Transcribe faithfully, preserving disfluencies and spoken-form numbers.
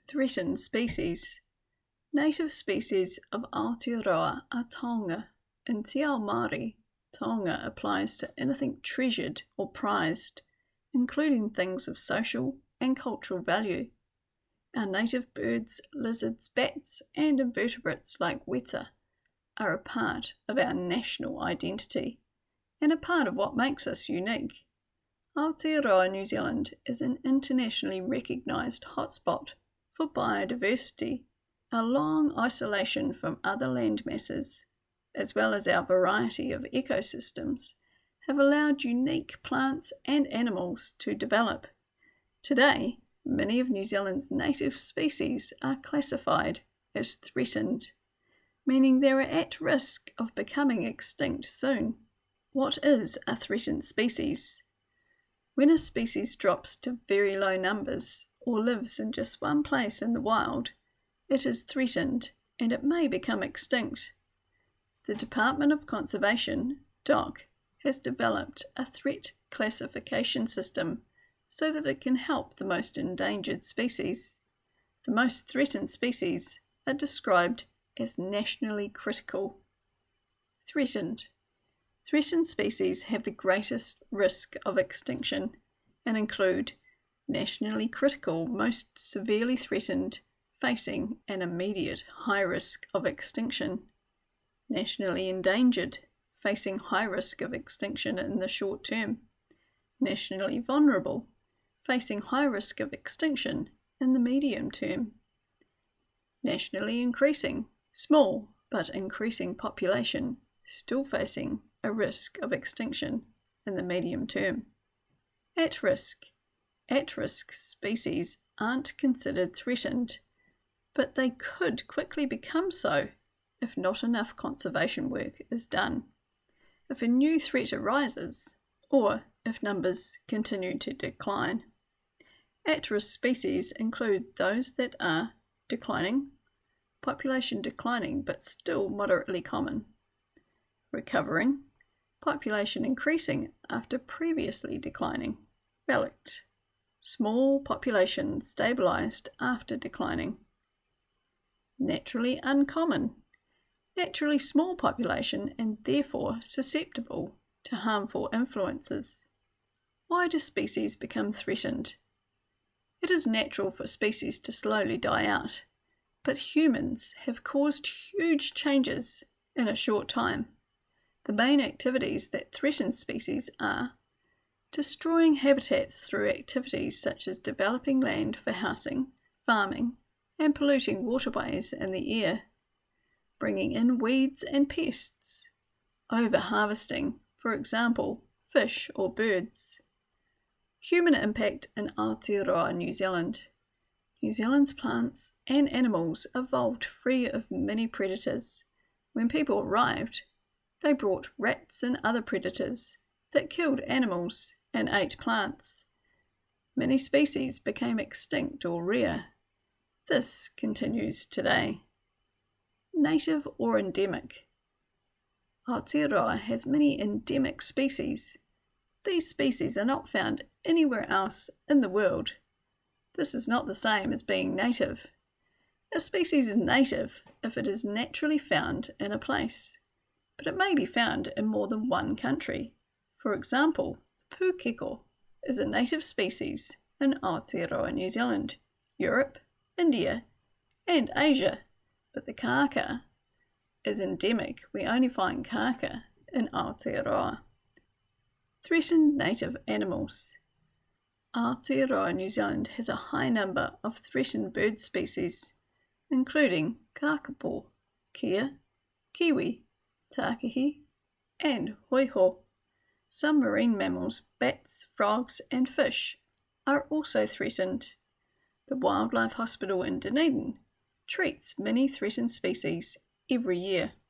Threatened species. Native species of Aotearoa are taonga. In Te Ao Māori, taonga applies to anything treasured or prized, including things of social and cultural value. Our native birds, lizards, bats, and invertebrates like weta are a part of our national identity and a part of what makes us unique. Aotearoa, New Zealand is an internationally recognised hotspot for biodiversity. Our long isolation from other land masses, as well as our variety of ecosystems, have allowed unique plants and animals to develop. Today, many of New Zealand's native species are classified as threatened, meaning they are at risk of becoming extinct soon. What is a threatened species? When a species drops to very low numbers or lives in just one place in the wild, it is threatened and it may become extinct. The Department of Conservation, D O C, has developed a threat classification system so that it can help the most endangered species. The most threatened species are described as nationally critical. Threatened. Threatened species have the greatest risk of extinction and include nationally critical, most severely threatened, facing an immediate high risk of extinction; nationally endangered, facing high risk of extinction in the short term; nationally vulnerable, facing high risk of extinction in the medium term; nationally increasing, small but increasing population, still facing a risk of extinction in the medium term. At risk. At-risk species aren't considered threatened, but they could quickly become so if not enough conservation work is done, if a new threat arises, or if numbers continue to decline. At-risk species include those that are declining, population declining but still moderately common; recovering, population increasing after previously declining; relict, small population stabilized after declining; naturally uncommon, naturally small population and therefore susceptible to harmful influences. Why do species become threatened? It is natural for species to slowly die out, but humans have caused huge changes in a short time. The main activities that threaten species are destroying habitats through activities such as developing land for housing, farming, and polluting waterways and the air; bringing in weeds and pests; over-harvesting, for example, fish or birds. Human impact in Aotearoa, New Zealand. New Zealand's plants and animals evolved free of many predators. When people arrived, they brought rats and other predators that killed animals and ate plants. Many species became extinct or rare. This continues today. Native or endemic. Aotearoa has many endemic species. These species are not found anywhere else in the world. This is not the same as being native. A species is native if it is naturally found in a place, but it may be found in more than one country. For example, the pūkeko is a native species in Aotearoa, New Zealand, Europe, India, and Asia, but the kaka is endemic. We only find kaka in Aotearoa. Threatened native animals. Aotearoa, New Zealand has a high number of threatened bird species, including kakapo, kea, kiwi, tākei, and hoiho. Some marine mammals, bats, frogs, and fish are also threatened. The Wildlife Hospital in Dunedin treats many threatened species every year.